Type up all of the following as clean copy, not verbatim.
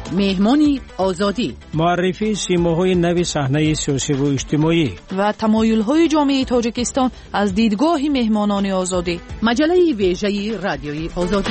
مهمانی آزادی، معرفی سیماهای نوی صحنه سیاسی و اجتماعی و تمایل‌های جامعه تاجیکستان از دیدگاه مهمانان آزادی. مجله ویژه رادیوی آزادی.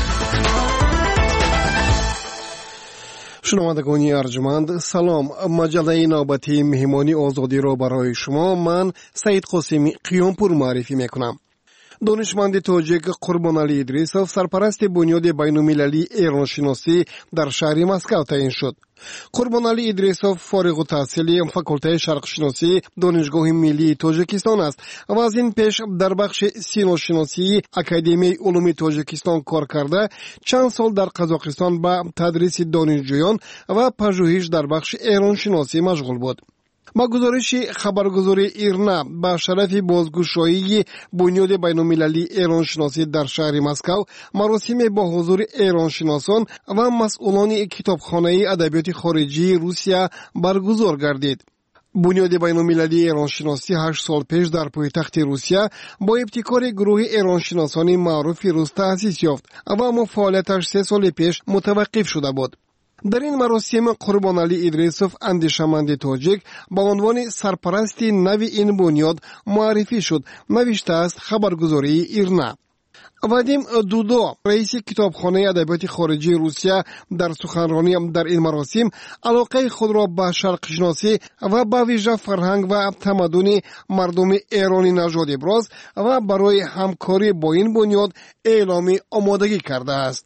شنوندگان ارجمند سلام. مجله نوبتی مهمانی آزادی را برای شما من سعید قاسمی قیامپور معرفی میکنم. دانشمند تاجیک قربانعلی ادریسوف سرپرست بنیاد بین‌المللی ایرانشناسی در شهر مسکو تعیین شد. قربانعلی ادریسوف فارغ التحصیل فاکولته شرقشناسی دانشگاه ملی تاجیکستان است و از این پیش در بخش سینوشناسی اکادمی علوم تاجیکستان کار کرده چند سال در قزاقستان به تدریس دانشجویان و پژوهش در بخش ایرانشناسی مشغول بود. با گزارش خبرگزاری ایرنا با شرف بازگشایی بنیاد بین‌المللی ایرانشناسی در شهر مسکو مراسم با حضور ایرانشناسان و مسئولان کتابخانه ادبیات خارجی روسیه برگزار گردید. بنیاد بین‌المللی ایرانشناسی 8 سال پیش در پایتخت روسیه با ابتکار گروه ایرانشناسان معروف روس تأسیس یافت و اما فعالیتش 3 سال پیش متوقف شده بود. در این مراسم قربانعلی ادریسوف اندیشمند تاجیک با عنوان سرپرست نوی این بنیاد معرفی شد، نوشته است خبرگزاری ایرنا. وادیم دودو رئیس کتابخانه ادبیات خارجی روسیه در سخنرانی در این مراسم علاقه خود را به شرق شناسی و به ویژه فرهنگ و تمدن مردم ایرانی نژاد ابراز و برای همکاری با این بنیاد اعلام آمادگی کرده است.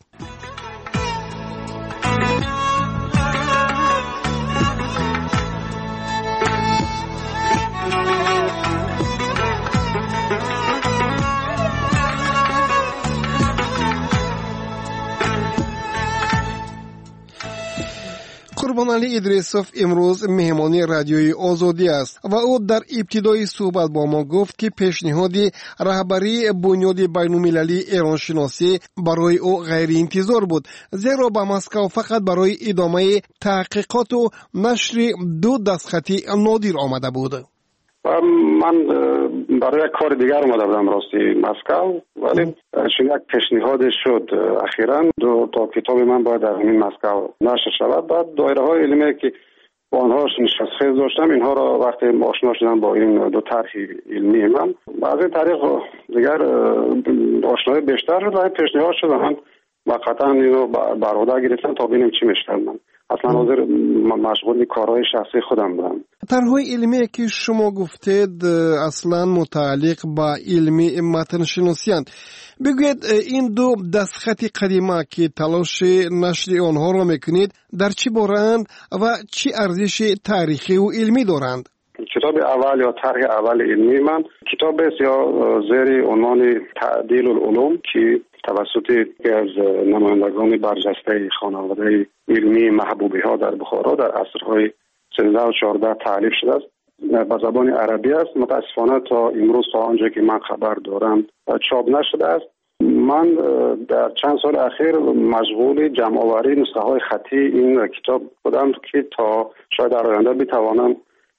قربانعلی ادریسوف امروز مهمانی رادیوی آزادی است و او در ابتدای صحبت با ما گفت که پیشنهاد رهبری بنیاد بین‌المللی ایرانشناسی برای او غیر انتظار بود، زیرا به مسکو فقط برای ادامه تحقیقات و نشر 2 دستخطی نادر آمده بود. من برای کار دیگر اومده بودم راستی مسکو، ولی چون یک پیشنهاد شد اخیراً 2 تا کتاب من باید در همین مسکو نشر شود. بعد دایره های علمی که با آنها نشست داشتم اینها را وقتی آشنا شدم با این 2 طرح علمی من از این طریق دیگر آشنایی بیشتر شد و این پیشنهاد شد من واقعا اینو برآورده گرفتم تا ببینیم چی میشه. من اصلا حاضر مشغول کارهای شخصی خودم بودم. طرح‌های علمی که شما گفتید اصلا متعلق با علمی متن شناسی‌اند. بگوید این 2 دستخط قدیمه که تلاش نشر آنها را میکنید در چی بارند و چی ارزش تاریخی و علمی دارند؟ کتاب اول یا طرح اول علمی من کتاب است یا زیر عنوان تعدیل العلوم که توسط یکی از نمایندگان برجسته خانواده علمی محبوبی ها در بخارا در عصرهای 13 و 14 تألیف شده است. به زبان عربی است. متاسفانه تا امروز تا آنجا که من خبر دارم چاپ نشده است. من در چند سال اخیر مشغول جمع آوری نسخه های خطی این کتاب بودم که تا شاید در آینده بتوانم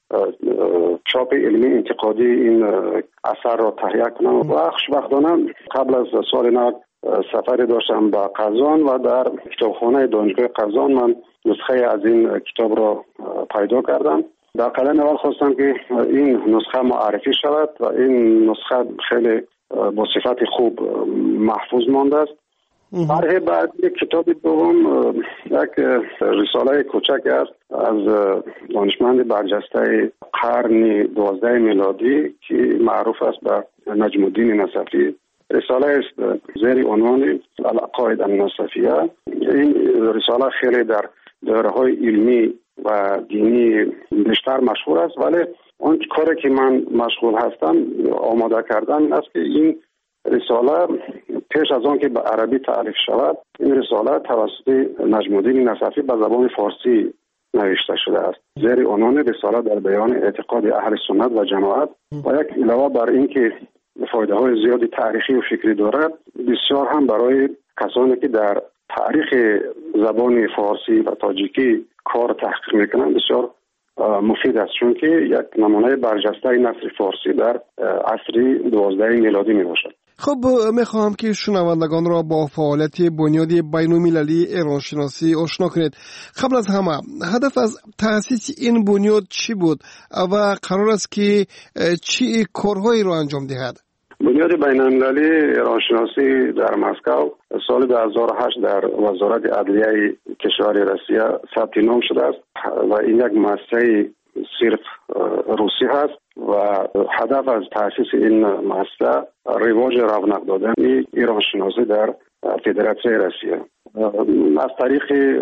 چاپ علمی انتقادی این اثر را تهیه کنم. و خوشبختانه قبل از سال نو سفری داشتم به قزان و در کتابخانه دانشگاه قزان من نسخه از این کتاب را پیدا کردم. در قدم اول خواستم که این نسخه معرفی شود و این نسخه خیلی با صفت خوب محفوظ مانده است. طرح بعد یک کتاب دوم یک رساله کوچک است از دانشمند برجسته قرن 12 میلادی که معروف است به نجم الدین نصفی. رساله است زیر عنوان العقاید النصفیه. این رساله خیلی در دایره‌های علمی و دینی بیشتر مشهور است، ولی اون کاری که من مشغول هستم آماده کردن است که این رساله پیش از آن که به عربی تألیف شود این رساله توسط نجم الدین نصفی به زبان فارسی نوشته شده است زیر عنوان رساله در بیان اعتقاد اهل سنت و جماعت و یک علاوه بر این که فایده های زیادی تاریخی و فکری دارد بسیار هم برای کسانی که در تاریخ زبان فارسی و تاجیکی کار تحقیق میکنند بسیار مفید است، چون که یک نمونه برجسته نثر فارسی در عصر 12 میلادی می باشد. خب میخواهم که شنوندگان را با فعالیت بنیاد بین‌المللی ایرانشناسی آشنا کنید. قبل از همه هدف از تأسیس این بنیاد چی بود و قرار است که چی کارهایی را انجام دهد؟ بنیاد بین‌المللی ایرانشناسی در مسکو سال 2008 در وزارت عدلیه کشور روسیه ثبت نام شده است و این یک مؤسسه صرف روسی هست و هدف از تأسیس این مؤسسه رواج رونق دادن ایرانشناسی در فدراسیون روسیه از طریق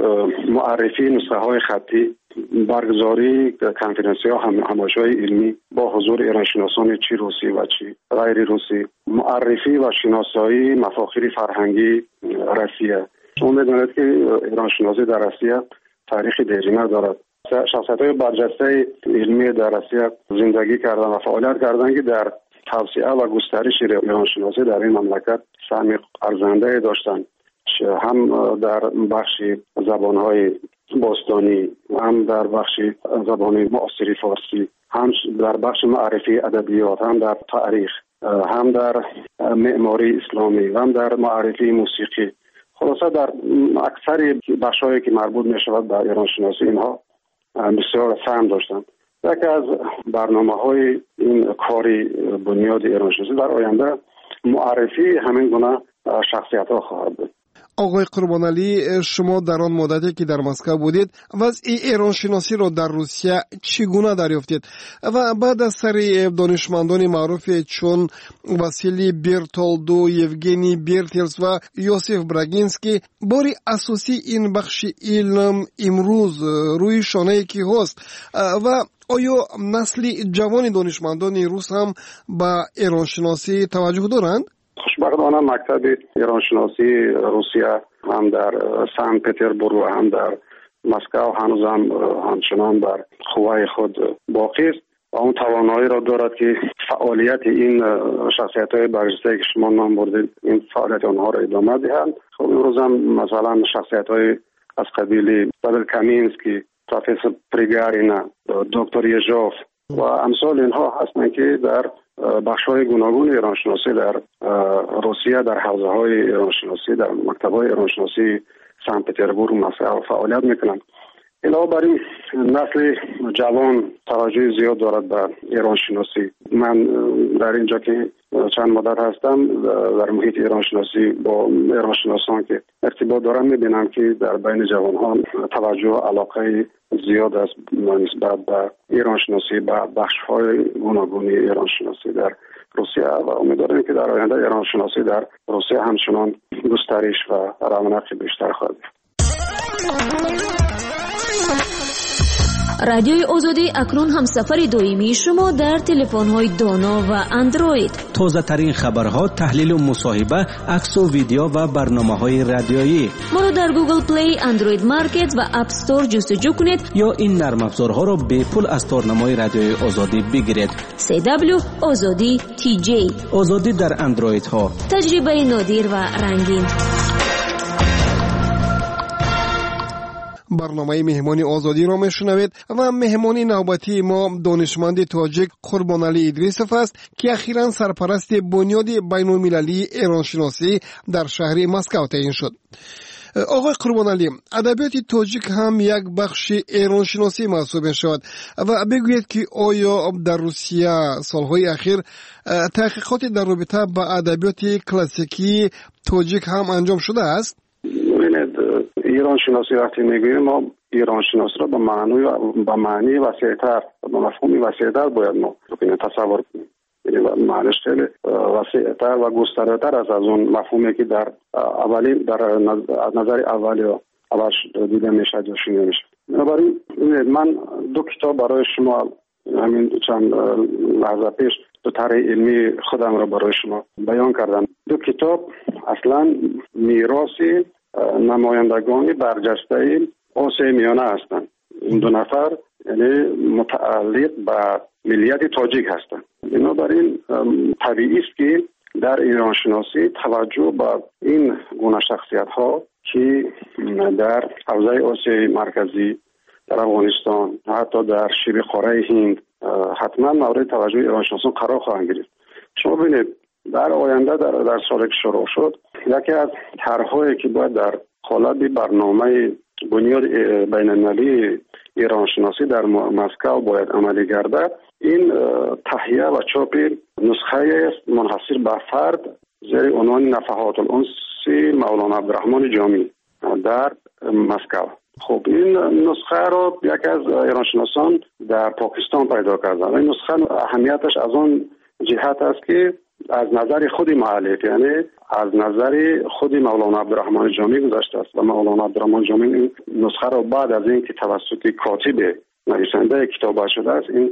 معرفی نسخه های خطی، برگزاری کنفرانسی ها، همایش‌های علمی با حضور ایرانشناسان چی روسی و چی غیر روسی، معرفی و شناسایی مفاخر فرهنگی روسیه. شما می‌دانید که ایرانشناسی در روسیه تاریخ دیرینه دارد. شخصیت‌های برجسته علمی در روسیه زندگی کردن و فعالیت کردن که در توسعه و گسترش ایرانشناسی در این مملکت سهم ارزنده داشتند، هم در بخش زبان‌های باستانی، هم در بخش زبان معاصر فارسی، هم در بخش معرفی ادبیات، هم در تاریخ، هم در معماری اسلامی، هم در معرفی موسیقی. خلاصه در اکثر بخش‌هایی که مربوط می‌شود به ایرانشناسی اینها بسیار سهم داشتند. یکی از برنامه‌های این کاری بنیاد ایرانشناسی در آینده معرفی همین گونه شخصیت‌ها خواهد بود. آقای قربانعلی، شما در آن مدتی که در مسکو بودید وضع ایرانشناسی را در روسیه چگونه دریافتید و بعد از سر دانشمندان معروف چون واسیلی برتولدو، یوگنی برتلس و یوسف براگینسکی بار اساسی این بخش علم امروز روی شانه کی هست و آیا نسل جوان دانشمندان روس هم به ایرانشناسی توجه دارند؟ خوشبختانه مکتب ایرانشناسی روسیه هم در سن پترزبورگ و هم در مسکو هنوز هم همچنان بر قوای خود باقی است و اون توانایی را دارد که فعالیت این شخصیت‌های برجسته که شما نام بردید این فعالیت آنها را ادامه دهند. خب امروز هم مثلا شخصیت‌های از قبیل پاول کامینسکی، پروفسور پریگارینا، دکتر یژوف و امثال اینها هستند که در بخش‌های گوناگون ایرانشناسی در روسیه در حوزه‌های ایرانشناسی در مکتب‌های ایرانشناسی سن پترزبورگ مسکو فعالیت می‌کنند. علاوه بر این نسل جوان توجه زیاد دارد به ایرانشناسی. من در اینجا که چند مدت هستم در محیط ایرانشناسی با ایرانشناسان که ارتباط دارم می‌بینم که در بین جوانان توجه و علاقه زیاد است نسبت به ایرانشناسی به بخش‌های گوناگون ایرانشناسی در روسیه و امیدوارم که در آینده ایرانشناسی در روسیه همچنان گسترش و رونق بیشتر خواهد یافت. رادیوی آزادی اکنون هم سفر دائمی شما در تلفن‌های دانا و اندروید. تازه ترین خبرها، تحلیل و مصاحبه، عکس و ویدیو و برنامه‌های رادیویی. ما را در گوگل پلی، اندروید مارکت و اپ استور جستجو کنید یا این نرم افزارها را به پول از تارنمای رادیوی آزادی بگیرید. CW آزادی TJ. آزادی در اندروید ها. تجربه نادر و رنگین. برنامه مهمانی آزادی را میشنوید و مهمانی نوبتی ما دانشمند تاجیک قربانعلی ادریسوف است که اخیراً سرپرست بنیاد بین‌المللی ایرانشناسی در شهر مسکو تعیین شد. آقای قربانعلی، ادبیات تاجیک هم یک بخش ایرانشناسی محسوب می‌شود و بگویید که آیا در روسیه سالهای اخیر تحقیقات در رابطه با ادبیات کلاسیکی تاجیک هم انجام شده است؟ ایرانشناسی وقتی میگوییم ما ایرانشناسی را به معنی وسیع‌تر به مفهومی وسیع‌تر باید ما تصور کنیم. یعنی معنیش خیلی وسیع‌تر و گسترده‌تر است از اون مفهومی که در نظر اول دیده میشه یا شنیده میشه. بنابراین من دو کتاب برای شما همین چند لحظه پیش دو طرح علمی خودم را برای شما بیان کردم. دو کتاب اصلا میراثی نمایندگان برجسته آسیای میانه هستند. این دو نفر یعنی متعلق به ملیت تاجیک هستند. بنابراین طبیعی است که در ایرانشناسی توجه به این گونه شخصیت ها که در حوزه آسیای مرکزی، در افغانستان، حتی در شبه قاره هند حتما مورد توجه ایرانشناسان قرار خواهند گرفت. شما ببینید در آینده در سالی که شروع شد، یکی از طرح‌هایی که باید در قالب برنامه بنیاد بین‌المللی ایران شناسی در مسکو باید عملی گردد، این تهیه و چاپ نسخه است منحصر به فرد زیر عنوان نفحات الانس مولانا عبدالرحمن جامی در مسکو. خب این نسخه رو یکی از ایرانشناسان در پاکستان پیدا کردن. این نسخه اهمیتش از آن جهت است که از نظر خود مؤلف، یعنی از نظر خود مولانا عبدالرحمن جامی گذاشته است و مولانا عبدالرحمن جامی این نسخه رو بعد از این که توسط کاتب نویسنده کتاب شده است، این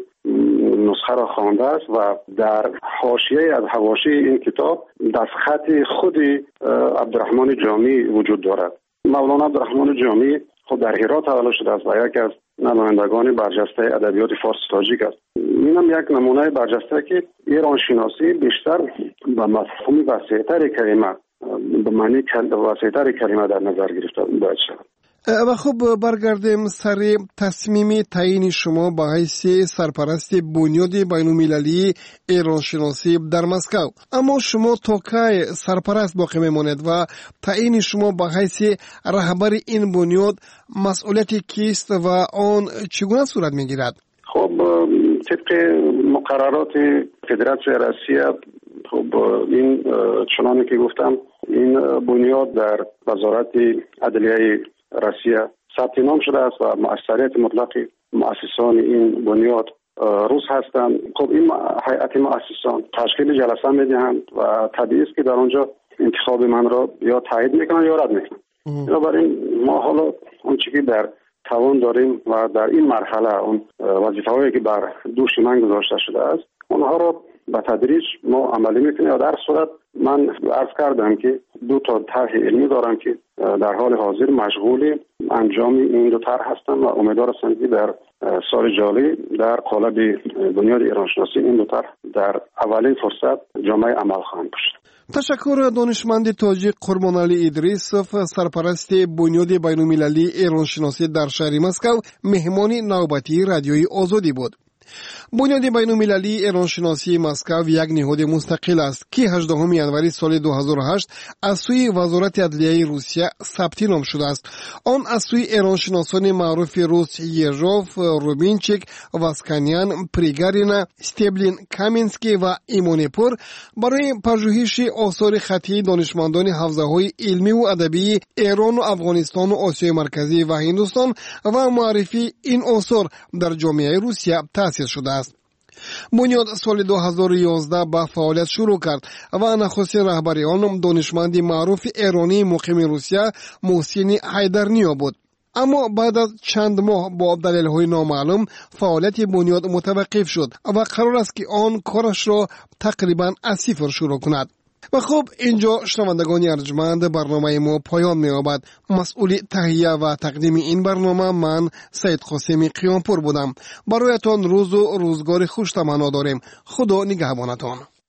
نسخه را خوانده است و در حاشیه از حواشی این کتاب دستخط خود عبدالرحمن جامی وجود دارد. مولانا عبدالرحمن جامی خود در هرات تولد شده است و یکی از نمایندگان برجسته ادبیات فارسی تاجیک است. اینم یک نمونه برجسته که ایران شناسی بیشتر به مفهوم وسیع‌تر کلمه، به معنی وسیع‌تر کلمه در نظر گرفته باید شود. و خب برگردیم سر تصمیم تعیین شما به حیث سرپرست بنیاد بین‌المللی ایران شناسی در مسکو. اما شما تا کی سرپرست باقی میماند و تعیین شما به حیث رهبر این بنیاد مسئولیت کیست و آن چگونه صورت میگیرد؟ خب طبق مقررات فدراسیون روسیه، خب این چنانه که گفتم این بنیاد در وزارت عدلیه روسیه ثبت نام شده است و مؤثریت مطلق مؤسسان این بنیاد روس هستند. خب این هیئت مؤسسان تشکیل جلسه میدهند و طبیعی است که در آنجا انتخاب من را یا تایید میکنن یا رد میکنن. بنابراین ما حالا اون چیزی که در توان داریم و در این مرحله اون وظیفه‌هایی که بر دوش من گذاشته شده است اونها را به تدریج ما عملی میکنیم. و در صورت من عرض کردم که 2 طرح علمی دارم که در حال حاضر مشغول انجام این 2 طرح هستم و امیدوار هستم که در سال جاری در قالب بنیاد ایران شناسی این 2 طرح در اولین فرصت جامعه عمل خواهند داشت. تشکر دانشمند تاجیک قربانعلی ادریسوف، سرپرست بنیاد بین‌المللی ایران شناسی در شهر مسکو، مهمان نوبتی رادیوی آزادی بود. بنیاد بین‌المللی ایران شناسی مسکو یک نهاد مستقل است که 18 ینوری سال 2008 از سوی وزارت عدلیه روسیه ثبت نام شده است. آن از سوی ایران شناسان معروف روس یژوف، روبینچیک، واسکانیان، پریگارینا، استبلین، کامینسکی و ایمونپور برای پژوهش آثار خطی دانشمندان حوزه‌های علمی و ادبی ایران و افغانستان و آسیای مرکزی و هندوستان و معرفی این آثار در جامعه روسیه تأسیس شده است. بنیاد سال 2011 به فعالیت شروع کرد و نخستین رهبر آن دانشمند معروف ایرانی مقیم روسیه محسن حیدرنیا بود. اما بعد از چند ماه با دلایل نامعلوم فعالیت بنیاد متوقف شد و قرار است که آن کارش را تقریبا از صفر شروع کند. و خب اینجا شنوندگان ارجمند برنامه ما پایان می‌یابد. مسئول تهیه و تقدیم این برنامه من سید قاسمی قیامپور بودم. برایتان روز و روزگار خوش تمنا داریم. خدا نگهبانتان.